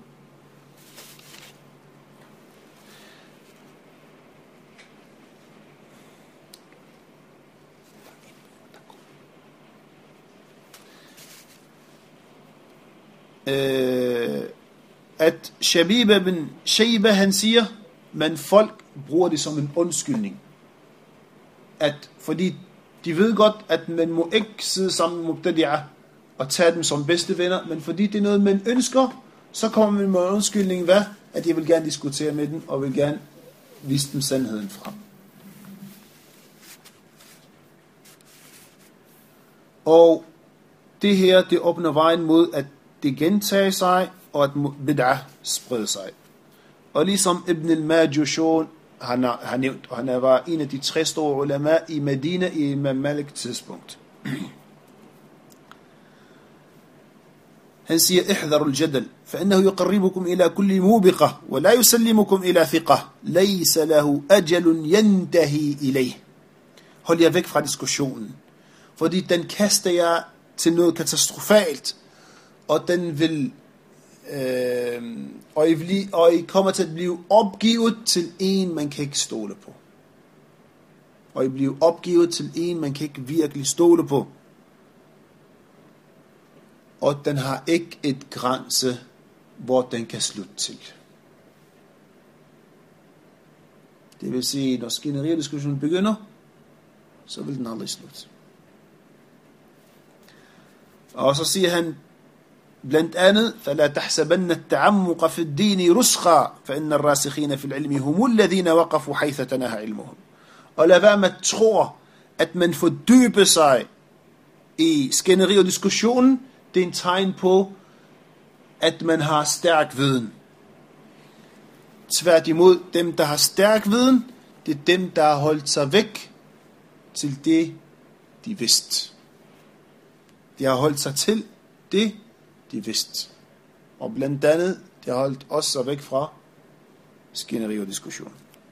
Øh, at Shabib ibn Shayba, han siger, men folk bruger det som en undskyldning. At fordi de ved godt, at man må ikke sidde sammen med mubtadi'ah og tage dem som bedste venner, men fordi det er noget, man ønsker, så kommer man med en undskyldning, hvad? At jeg vil gerne diskutere med dem, og vil gerne vise dem sandheden frem. Og det her, det åbner vejen mod, at det gentager sig, og at bid'ah spreder sig. Og ligesom Ibn al-Majishun han har, har nævnt, og han var en af de tre store ulama i Medina i Imam Malik tidspunkt. Han siger, احذروا الجدل فإنه يقربكم إلى كل موبقة ولا يسلمكم إلى ثقة ليس له أجل ينتهي إليه. Hold jer væk fra diskussionen, fordi den kaster jer til noget katastrofalt, og den vil øh, og, I vil, og I kommer til at blive opgivet til en, man kan ikke stole på. Og I bliver opgivet til en, man kan ikke virkelig stole på. Og den har ikke et grænse, hvor den kan slutte til. Det vil sige, når skænderiediskussionen begynder, så vil den aldrig slutte. Og så siger han blandt andet, فَلَا تَحْسَبَنَّ التَّعَمُّقَ فِي الدِّينِ رُسْخًا فَإِنَّ الرَّاسِخِينَ فِي الْعِلْمِ هُمُ الَّذِينَ وَقَفُوا حَيْثَ تَنَهَى عِلْمُهُم. Og lad være med at tro, at man fordyber sig i skænderi og diskussionen. Det er en tegn på, at man har stærk viden. Tværtimod, dem der har stærk viden, det er dem der har holdt sig væk til det, de vidste. De har holdt sig til det, de vidste. Og blandt andet, de har holdt også sig væk fra skænderi og diskussion.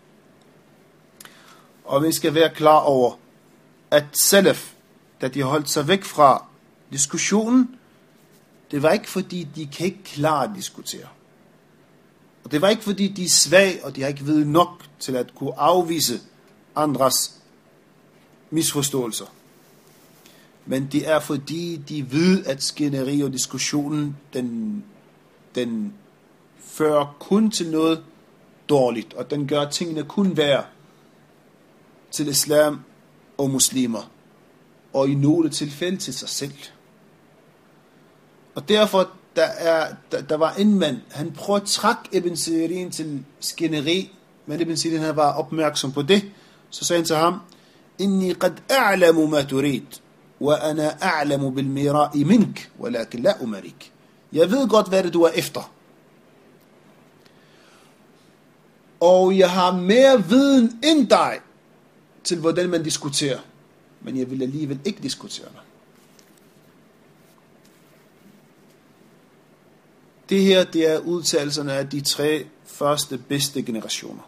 Og vi skal være klar over, at salaf, da de har holdt sig væk fra diskussionen, det var ikke fordi, de kan ikke klare at diskutere. Og det var ikke fordi, de er svage, og de har ikke ved nok til at kunne afvise andres misforståelser. Men det er fordi, de ved, at skænderi og diskussionen, den, den fører kun til noget dårligt, og den gør tingene kun værre til islam og muslimer, og i nogle tilfælde til sig selv. Og derfor, der, er, der, der var en mand, han prøvede at trække Ibn Sirin til skænderi, men Ibn Sirin han var opmærksom på det, så sagde han til ham, Inni qad a'lamu ma turid, wa ana a'lamu bil mira'i mink, walakin la umarik. Jeg ved godt, hvad det du er efter. Og jeg har mere viden end dig, til hvordan man diskuterer, men jeg vil alligevel ikke diskutere dig. Det her, det er udtalelserne af de tre første bedste generationer.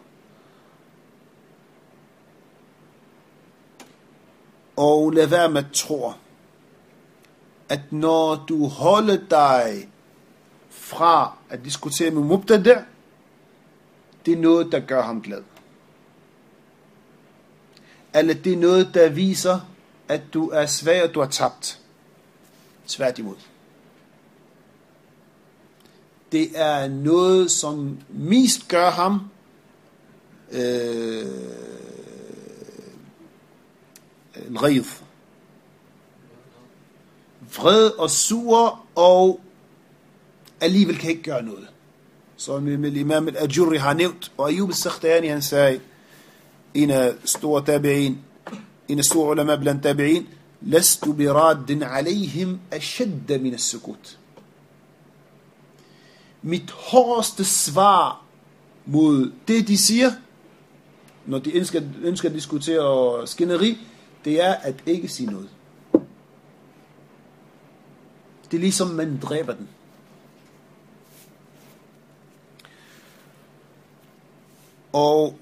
Og lad være med at tro, at når du holder dig fra at diskutere med mubtada', det er noget, der gør ham glad. Eller det er noget, der viser, at du er svag, og du har tabt. Tværtimod. Det er noget, som mest gør ham øh, vred. Vred og sur, og alligevel kan ikke gøre noget. Som Imam al-Ajurri har nævnt, og Ayub al-Sakhtiyani han sagde, en af store tabi'in, en af store ulama blandt tabi'in, Lastu biraddin alayhim ashadda min as-sukut. Mit hårdeste svar mod det, de siger, når de ønsker, ønsker at diskutere skænderi, det er at ikke sige noget. Det er ligesom, man dræber den. Og,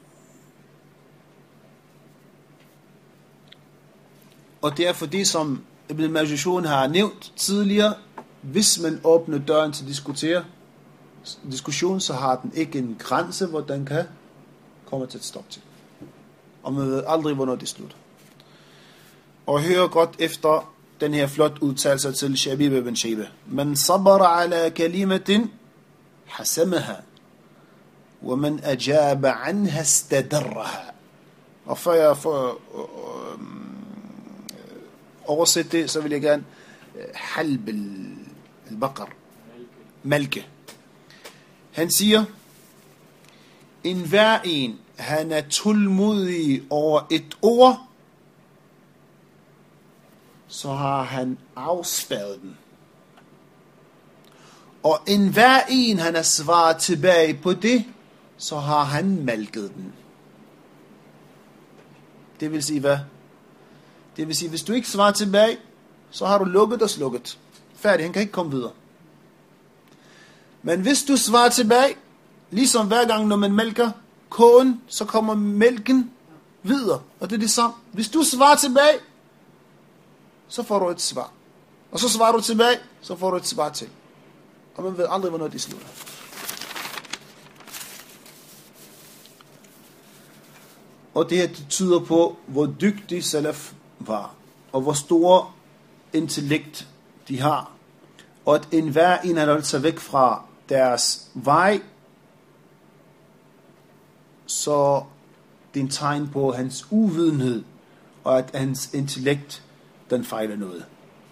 og det er for det, som Ibn Majishun har nævnt tidligere, hvis man åbner døren til at diskutere diskussion, så har den ikke en grænse, hvor den kan komme til et stop til. Og man ved aldrig, hvornår det slutter. Og hør godt efter den her flot udtalelse til Shabib ibn Shayba. Man sabara ala kalimatin hasamaha, wa man ajaba anha istadarraha. Og før jeg får oversætte det, så vil jeg gerne halb al-baqar, malke. Han siger, en hver en, han er tålmodig over et ord, så har han afspærret den. Og enhver en, han er svaret tilbage på det, så har han malket den. Det vil sige hvad? Det vil sige, hvis du ikke svarer tilbage, så har du lukket og slukket. Færdig, han kan ikke komme videre. Men hvis du svarer tilbage, ligesom hver gang, når man mælker kogen, så kommer mælken videre. Og det er det samme. Hvis du svarer tilbage, så får du et svar. Og så svarer du tilbage, så får du et svar til. Og man ved aldrig, hvornår det slutter. Og det her det tyder på, hvor dygtig salaf var. Og hvor stor intellekt de har. Og at enhver en har holdt sig væk fra deres vej, så det er en tegn på hans uvidenhed, og at hans intellekt, den fejler noget.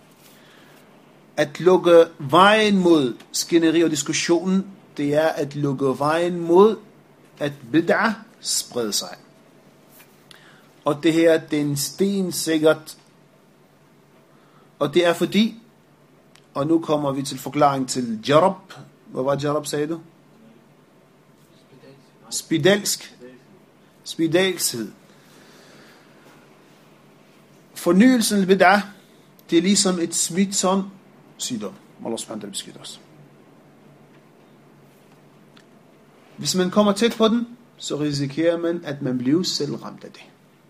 At lukke vejen mod skænderi og diskussionen, det er at lukke vejen mod, at bid'ah spreder sig. Og det her, det er en sten sikkert. Og det er fordi, og nu kommer vi til forklaring til jarab. Hvad var jarab, sagde du? Spedalsk. Spedalskhed. Fornyelsen ved dig, det er ligesom et smitsom sygdom. Allah subhanahu wa ta'ala beskytter os. Hvis man kommer tæt på den, så risikerer man, at man bliver selv ramt af det.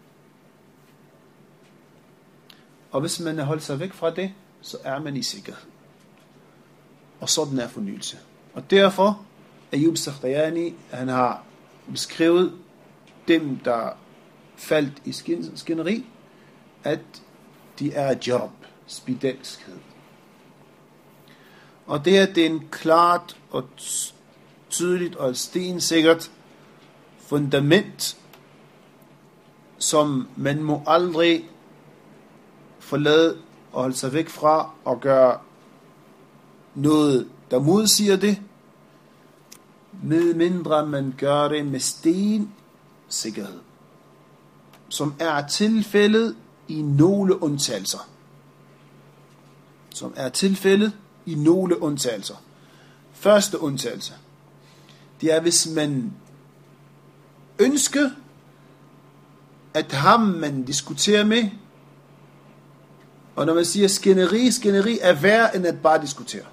Og hvis man har holdt sig væk fra det, så er man i sikkerhed. Og sådan er fornyelse. Og derfor, Ayub Sakhtayani, han har beskrevet dem, der faldt i skænderi, at de er jarab, spedalskhed. Og det her, det er en klart og tydeligt og stensikkert fundament, som man må aldrig forlade og holde sig væk fra og gøre noget, der modsiger det, med mindre man gør det med stensikkerhed, som er tilfældet i nogle undtagelser. Som er tilfældet i nogle undtagelser. Første undtagelse, det er, hvis man ønsker, at ham man diskuterer med, og når man siger skænderi, skænderi er værre end at bare diskutere.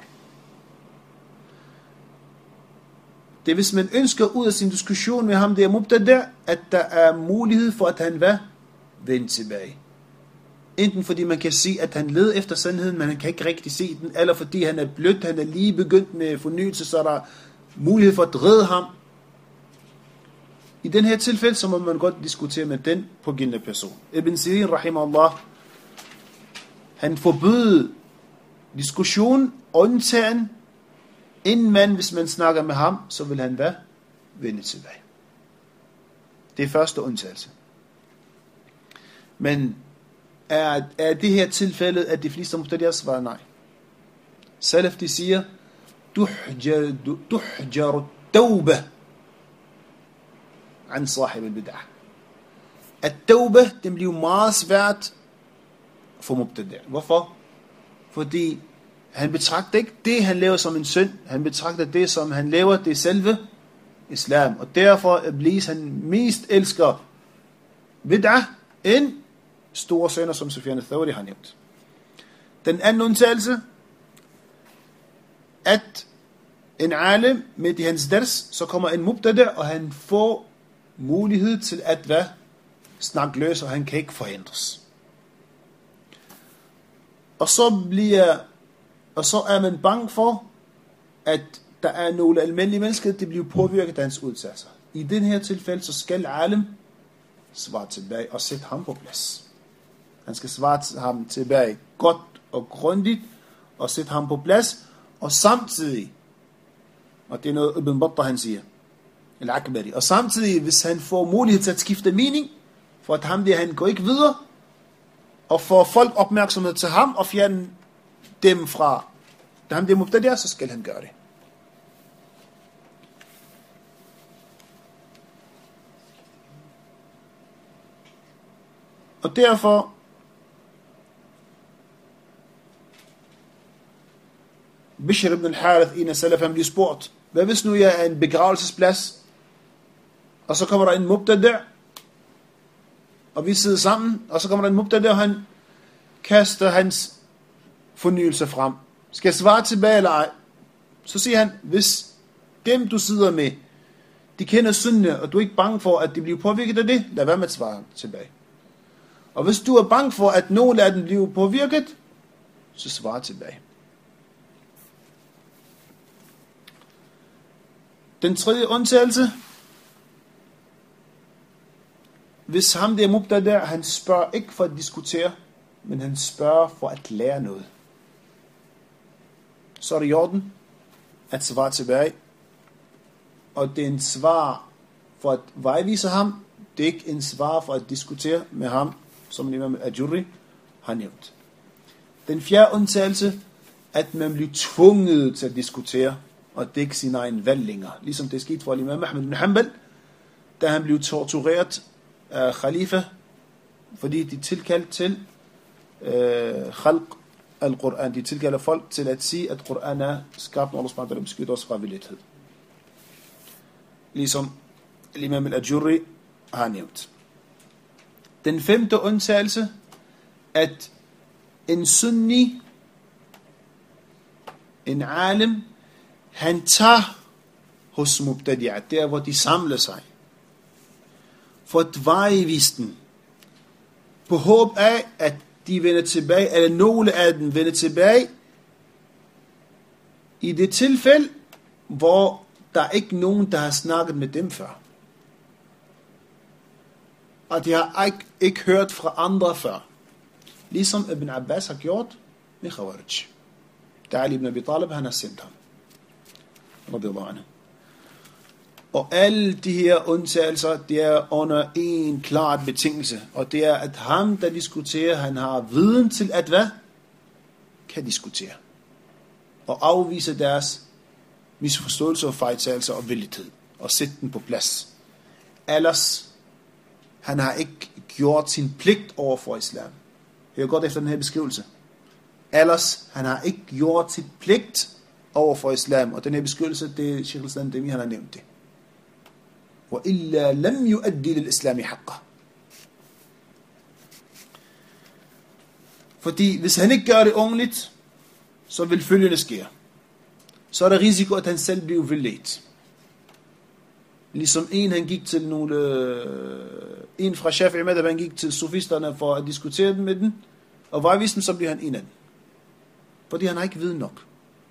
Det er, hvis man ønsker ud af sin diskussion med ham, det er mubtada, at der er mulighed for, at han hvad? Vende tilbage. Enten fordi man kan se, at han leder efter sandheden, men han kan ikke rigtig se den, eller fordi han er blødt, han er lige begyndt med fornyelse, så er der mulighed for at redde ham. I den her tilfælde, så må man godt diskutere med den pågældende person. Ibn Sirin, rahimahullah, han forbød diskussion, undtagen, inden man, hvis man snakker med ham, så vil han hvad? Vende tilbage. Det er første undtagelse. Men er, er det her tilfældet, at de fleste mubtadi'er svarer nej? Salaf, de siger, tuhjar tawbah an sahib al-bid'ah. At tawbah, den bliver meget svært for mubtadi'er. Hvorfor? Fordi han betragter ikke det, han laver som en synd. Han betragter det, som han laver, det er selve islam. Og derfor Iblis, han mest elsker bid'ah end store synder, som Sufyan al-Thawri har nævnt. Den anden undtagelse, at en alim med i hans ders, så kommer en mubtada, og han får mulighed til at hvad? Snakke løs, og han kan ikke forhindres. Og så bliver og så er man bange for, at der er nogle almindelige mennesker, der bliver påvirket af hans udtalelser. I den her tilfælde, så skal alim svare tilbage og sætte ham på plads. Han skal svare ham tilbage godt og grundigt, og sætte ham på plads, og samtidig, og det er noget Ibn Battah han siger, al-Akbari, og samtidig, hvis han får mulighed til at skifte mening, for at ham der, han går ikke videre, og får folk opmærksomhed til ham, og fjerne dem fra, da ham der mubtadi'er, så skal han gøre det. Og derfor Bishr ibn al-Harith, en af salaf, han bliver spurgt, hvad hvis nu jeg er en begravelsesplads, og så kommer der en mubtadi', og vi sidder sammen, og så kommer der en mubtadi', og han kaster hans fornyelse frem. Skal jeg svare tilbage eller ej? Så siger han, hvis dem du sidder med, de kender syndene, og du er ikke bange for, at de bliver påvirket af det, lad være med at svare tilbage. Og hvis du er bange for, at nogle af dem bliver påvirket, så svar tilbage. Den tredje undtagelse, hvis ham der mubtadi' der, han spørger ikke for at diskutere, men han spørger for at lære noget, så er det i orden at svare tilbage. Og det er en svar for at vejvise ham, det er ikke en svar for at diskutere med ham, som Imam al-Ajurri har nævnt. Den fjerde undtagelse, at man bliver tvunget til at diskutere, og det ikke sin egen valg længere. Ligesom det skete for Imam Ahmed ibn Hanbal, da han blev tortureret af khalifa, fordi de tilkaldte til øh, khalq al-Quran. De tilkalder folk til at sige, at Quran er skabt, når Allah subhanahu wa ta'ala beskytter os fra vildhed. Ligesom Imam al-Ajurri har nævnt. Den femte undtagelse, at en sunni, en alim, han tager hos mubtadi'at, der hvor de samler sig, for at vejvise den, på håb af, at de vender tilbage, eller nogle af dem vender tilbage, i det tilfælde, hvor der er ikke nogen, der har snakket med dem før. Og de har ikke, ikke hørt fra andre før. Ligesom Ibn Abbas har gjort med Khawarij. Der Ali ibn Abi Talib, han har sendt ham. Radiyallahu anhu. Og alle de her undtagelser, det er under en klart betingelse. Og det er, at ham, der diskuterer, han har viden til at hvad? Kan diskutere. Og afvise deres misforståelse og fejltagelser og villighed. Og sætte den på plads. Ellers, han har ikke gjort sin pligt over for islam. Hør godt efter den her beskrivelse. Ellers, han har ikke gjort sit pligt over for islam. Og den her beskrivelse, det er Sheikh al-Islam Demi, han har nævnt det. وَإِلَّا لَمْ يُؤَدِّ لِلْإِسْلَامِ حَقَّهُ. Fordi hvis han ikke gør det ordentligt, så vil følgende ske. Så er der risiko, at han selv bliver vildledt. Ligesom en, han gik til nogle, en fra Shafi'i Madhab, han gik til sofisterne for at diskutere dem med den, og vejvise dem, så bliver han en af dem. Fordi han har ikke viden nok.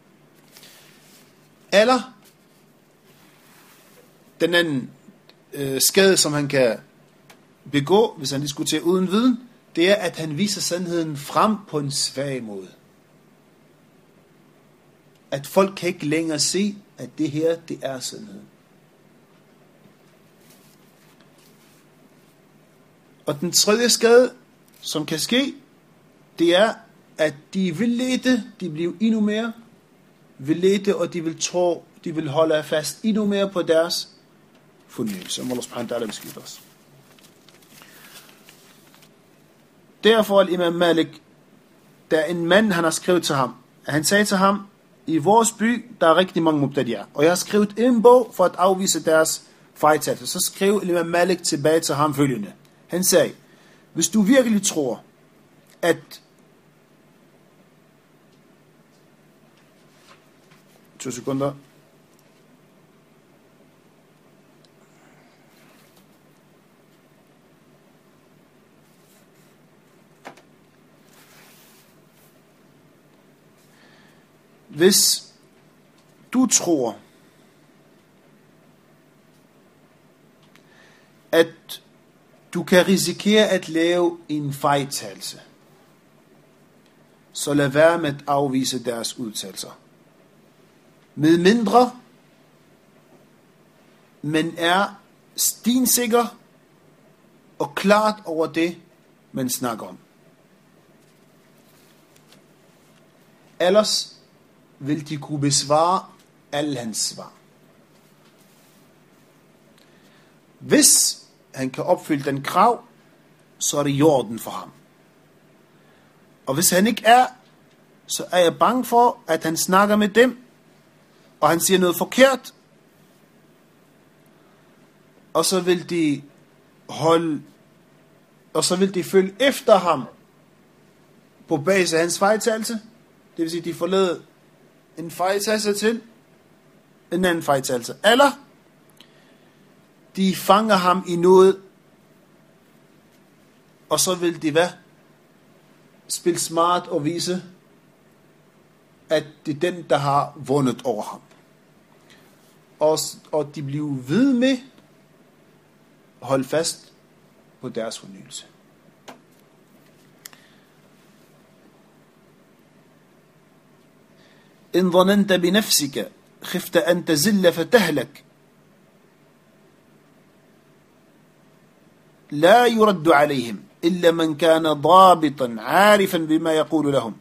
Eller den anden øh, skade, som han kan begå, hvis han diskuterer uden viden, det er, at han viser sandheden frem på en svag måde. At folk kan ikke længere se, at det her, det er sandheden. Og den tredje skade, som kan ske, det er, at de vildledte, de bliver endnu mere vildledte, og de vil tro, de vil holde fast endnu mere på deres fornyelse, som Allah subhanahu wa ta'ala beskytter os. Derfor er Imam Malik, der en mand, han har skrevet til ham, han sagde til ham, i vores by, der er rigtig mange mubtadi'er, og jeg har skrevet en bog for at afvise deres fejltagelser. Så skrev Imam Malik tilbage til ham følgende. Han sagde, hvis du virkelig tror, at to sekunder, hvis du tror, at du kan risikere at lave en fejltagelse, så lad være med at afvise deres udtalelser. Med mindre, men er stensikker og klart over det, man snakker om. Ellers vil de kunne besvare alle hans svar. Hvis han kan opfylde den krav, så er det i orden for ham. Og hvis han ikke er, så er jeg bange for, at han snakker med dem, og han siger noget forkert, og så vil de holde, og så vil de følge efter ham på basis af hans fejltagelse. Det vil sige, at de forlader en fejltagelse til en anden fejltagelse. Eller de fanger ham i noget, og så vil de hvad? Spille smart og vise, at det er den, der har vundet over ham. Og, og de bliver ved med at holde fast på deres fornyelse. إن ظننت بنفسك خفت أن تزل فتهلك لا يرد عليهم إلا من كان ضابطا عارفا بما يقول لهم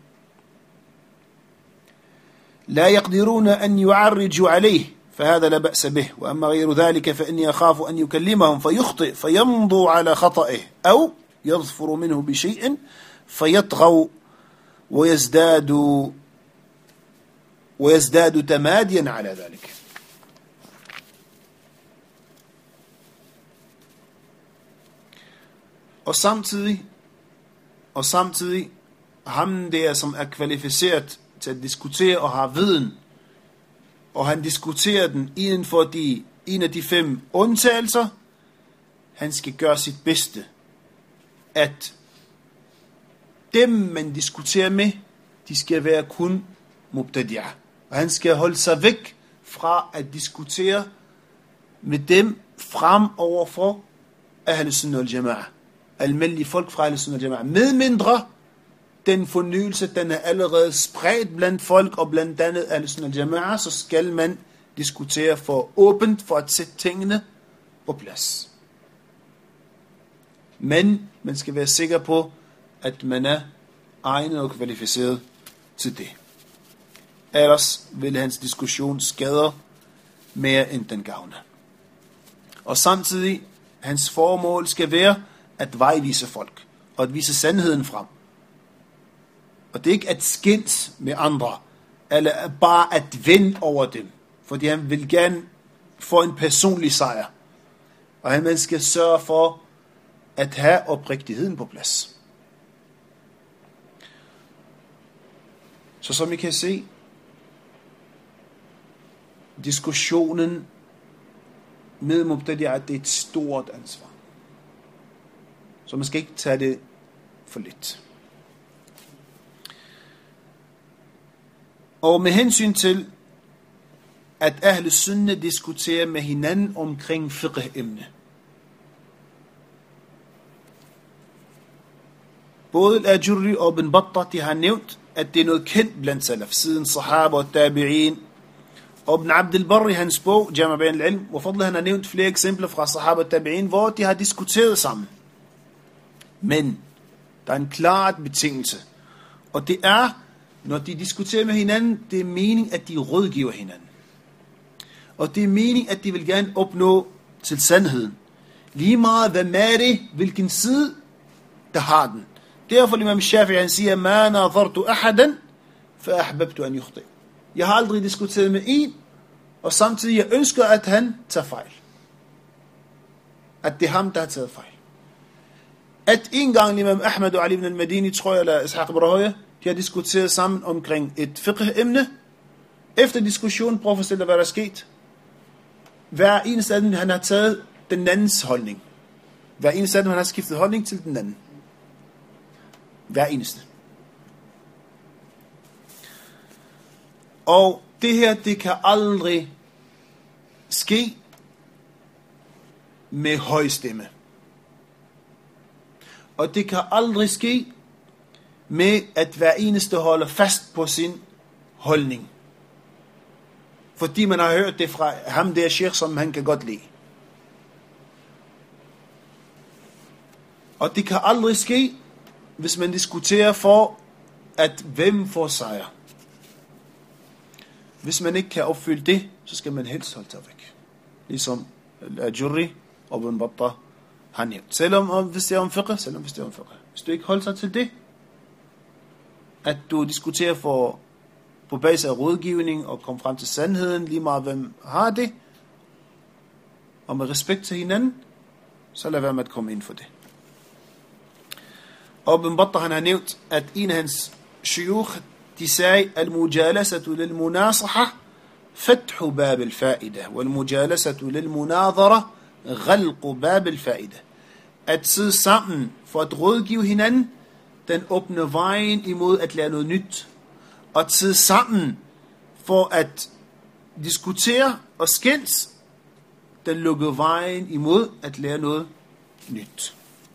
لا يقدرون أن يعرجوا عليه فهذا لا بأس به وأما غير ذلك فإني أخاف أن يكلمهم فيخطئ فيمضوا على خطئه أو يظفر منه بشيء فيطغوا ويزدادوا ويزداد تماديا على ذلك. Og samtidig, og samtidig, ham der, som er kvalificeret til at diskutere og har viden, og han diskuterer den inden for de, en af de fem undtagelser, han skal gøre sit bedste, at dem, man diskuterer med, de skal være kun mubtadi'ah. Og han skal holde sig væk fra at diskutere med dem frem over for Ahl Sunnah wal Jama'a. Almindelige folk fra Ahl Sunnah wal Jama'a. Med mindre den fornyelse, den er allerede spredt blandt folk og blandt andet Ahl Sunnah wal Jama'a, så skal man diskutere for åbent for at sætte tingene på plads. Men man skal være sikker på, at man er egnet og kvalificeret til det. Ellers vil hans diskussion skade mere end den gavner. Og samtidig, hans formål skal være at vejvise folk, og at vise sandheden frem. Og det er ikke at skændes med andre, eller bare at vinde over dem, fordi han vil gerne få en personlig sejr. Og han skal sørge for at have oprigtigheden på plads. Så som I kan se, diskussionen med mubtadi'ah, det er et stort ansvar. Så man skal ikke tage det for lidt. Og med hensyn til, at Ahl Sunnah diskuterer med hinanden omkring fiqh-emne. Både al-Ajurri og Ibn Battah, de har nævnt, at det er noget kendt blandt salaf, siden sahaba og tabi'in. Og Ibn Abd al-Barri, hans bog, Jama' Bayan al-Ilm, hvor fadla han har nævnt flere eksempler fra sahaba og tabi'in, hvor de har diskuteret sammen. Men der er en klar betingelse. Og det er, når de diskuterer med hinanden, det er mening, at de rådgiver hinanden. Og det er mening, at de vil gerne opnå til sandheden. Lige meget, hvad med det, hvilken side, der har den. Derfor Imam Shafi'i, han siger, ma nadhartu ahadan, fa ahbabtu an yukhti. Jeg har aldrig diskuteret med en, og samtidig jeg ønsker, at han tager fejl. At det er ham, der har taget fejl. At en gang Imam Ahmad og Ali ibn al-Madini, tror jeg, eller Ishaq ibn Rahoya, de har diskuteret sammen omkring et fiqh-emne. Efter diskussionen, prøv at forstille dig, hvad der er sket. Hver eneste af dem, han har taget den andens holdning. Hver eneste af dem, han har skiftet holdning til den anden. Hver eneste. Og det her, det kan aldrig ske med høj stemme. Og det kan aldrig ske med at hver eneste holder fast på sin holdning. Fordi man har hørt det fra ham der sheikh, som han kan godt lide. Og det kan aldrig ske, hvis man diskuterer for, at hvem får sejr. Hvis man ikke kan opfylde det, så skal man helst holde sig væk. Ligesom al-Ajurri og Ibn Battah har nævnt. Selvom hvis det er om fiqh, selvom hvis det er om fiqh. Hvis du ikke holder sig til det, at du diskuterer for, på basis af rådgivning og kommer frem til sandheden, lige meget hvem har det, og med respekt til hinanden, så lad være med at komme ind for det. Og Ibn Battah, han har nævnt, at en af hans shuyukh, de sagde, al-mujalasatu lil-munasaha fathu bab al-fa'ida, wal-mujalasatu lil-munadhara ghalqu bab al-fa'ida. At sidde sammen for at rådgive hinanden, den åbner vejen imod at lære noget nyt. Og at sidde sammen for at diskutere og skændes, den lukker vejen imod at lære noget nyt.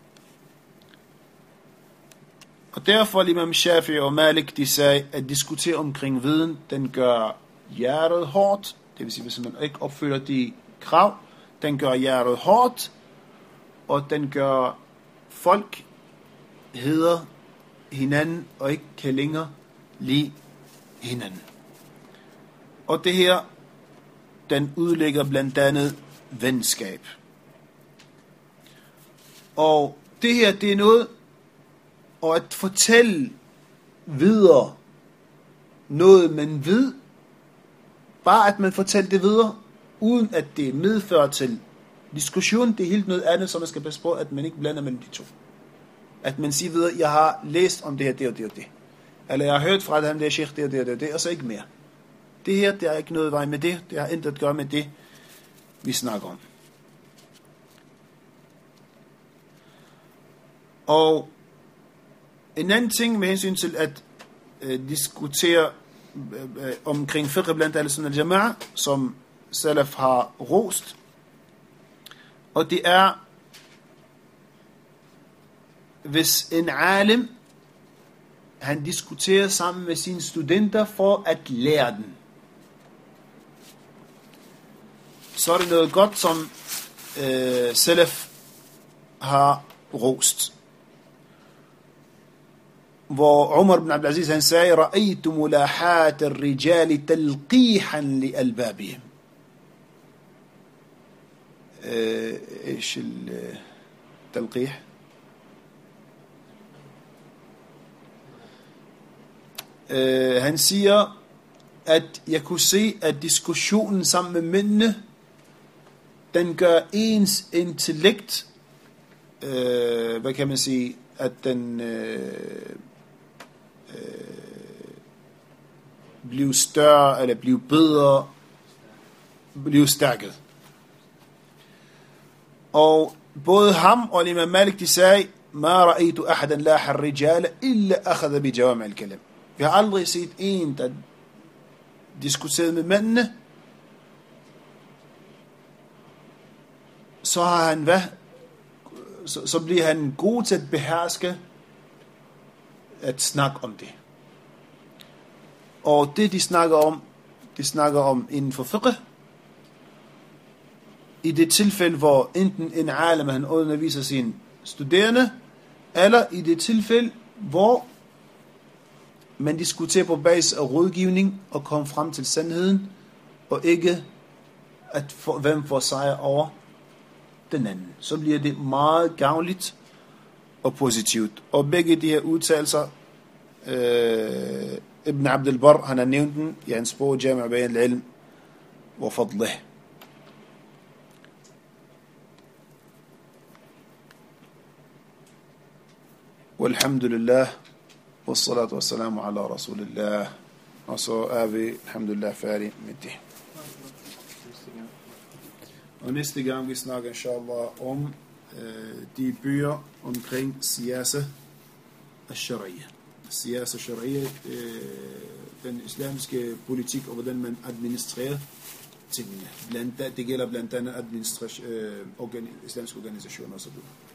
Og derfor Imam Shafi'i og Malik, de sagde, at diskutere omkring viden, den gør hjertet hårdt. Det vil sige, hvis man ikke opfylder de krav, den gør hjertet hårdt, og den gør folk hedder hinanden, og ikke kan længere lide hinanden. Og det her, den udlægger blandt andet venskab. Og det her, det er noget, og at fortælle videre noget, man ved, bare at man fortæller det videre, uden at det medfører til diskussion, det er helt noget andet, som man skal passe på, at man ikke blander mellem de to. At man siger videre, jeg har læst om det her, det og det og det. Eller jeg har hørt fra dem, det er sheikh, det og det og det, det og så ikke mere. Det her, det er ikke noget vej med det, det har intet at gøre med det, vi snakker om. Og en anden ting med hensyn til at øh, diskutere øh, omkring fiqh blandt al-sunnah al-jama'a, som Salaf har rost, og det er, hvis en alim, han diskuterer sammen med sine studenter for at lære den, så er det noget godt, som øh, Salaf har rost. Hvor Umar ibn Abdul Aziz, han sagde, رأيت ملاحات الرجال تلقيحا لألبابهم. ايش التلقيح؟ Han siger, at jeg kunne se, at diskussionen sammen med mændene, den gør ens intellekt, øh, hvad kan man sige, at den øh, øh, bliver større, eller bliver bedre, bliver stærket. Og både ham og Imam Malik, de sagde, ma ra'aytu ahadan laha ar-rijala illa akhadha bi jawami' al-kalam. Vi har aldrig set en, der diskuterede med mændene, så har han hvad? Så, så bliver han god til at beherske at snakke om det. Og det de snakker om, de snakker om inden for fiqh, i det tilfælde, hvor enten en alim, han underviser sine studerende, eller i det tilfælde, hvor man diskuterer på basis af rådgivning og kommer frem til sandheden, og ikke at for, hvem får sejr over den anden. Så bliver det meget gavnligt og positivt. Og begge de her udtalelser, øh, Ibn Abdul Barr, han har nævnt den i hans bog Jami' Bayan al-Ilm wa Fadlih. Walhamdulillah, wassalatu wassalamu ala rasulillah. Og så er vi, alhamdulillah, færdige med det. Og næste gang vi snakker inshallah om øh, de bøger omkring siyasa al-sharia. Siyasa al-sharia, øh, den islamiske politik, og hvordan man administrerer tingene. Blandt, det gælder blandt andet administration, øh, organi, islamiske organisationer og så videre.